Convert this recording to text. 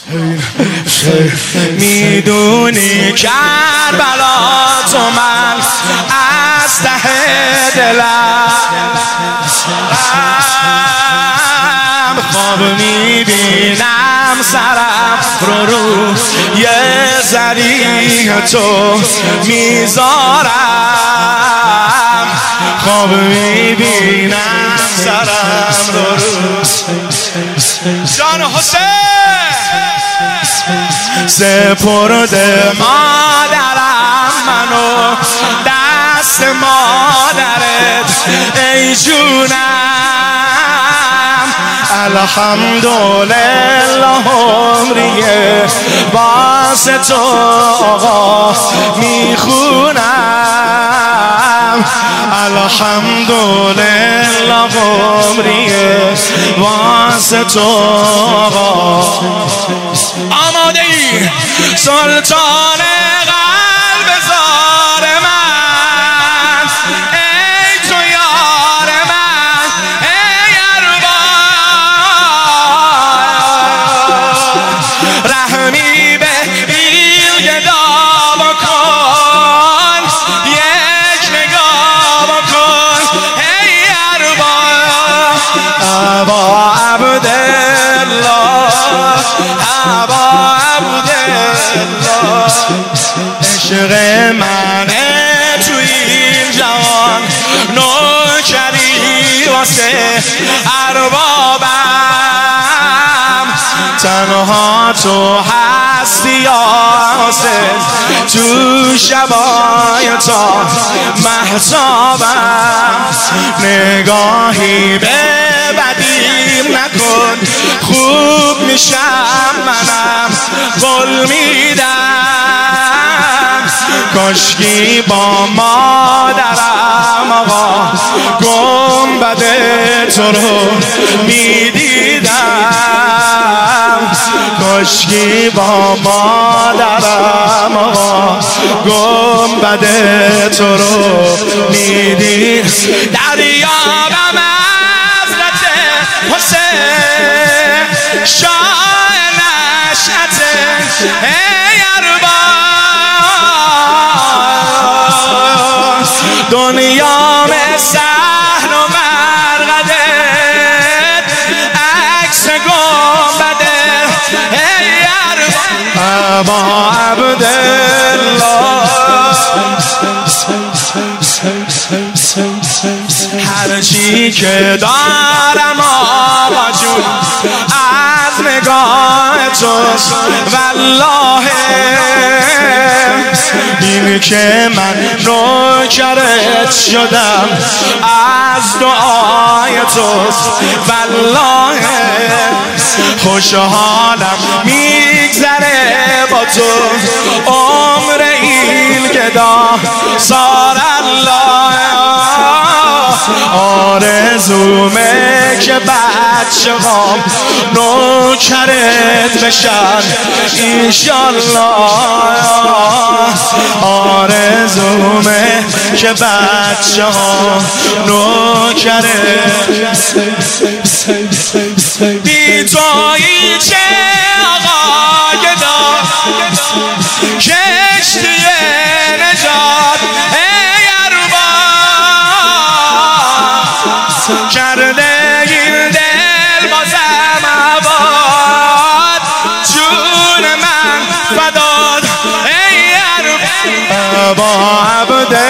میدونی کربلا تو من از ته دلم خواب میبینم سرم رو یه ذریح تو میذارم خواب میبینم سرم رو جان حسین سپرده مادرم منو دست مادرت ای جونم الحمدلله عمریه واسه تو آقا میخونم الحمدلله عمریه واسه تو آقا آماده ای سلطان قلب زار من ای تو یار من ای ارباب رحمی به این گدا بکن یک نگاه بکن ای ارباب ابا عبدالله ابا عبدالله عشق منه تو این جوان نوکری واسه اربابم تنها تو هستی یا حسین تو شبای تا مهتابم نگاهی به بدیم نکن خوب میشم منم قول میدم کاشکی با مادرم آقا گنبد تو رو میدیدم کاشکی با مادرم آقا گنبد تو رو میدید دریابم حضرت حسین شاه نشأت ای ارباب دنیا صحن و مرقدت عکس گنبده ای ارباب ابا عبدالله هرچی که دارم آقا جون از نگاه توست والله این که من نوکرت شدم از دعای توست والله خوشحالم میگذره با تو عمر این گدا سار الله آرزومه که بچه هم نوکرت بشن انشالله آرزومه که بچه هم نوکرت بی تویی چه آقا گدا کشتی نجات ای ارباب کرده این دل بازم آباد جون من فداد ای ارباب ابا عبدالله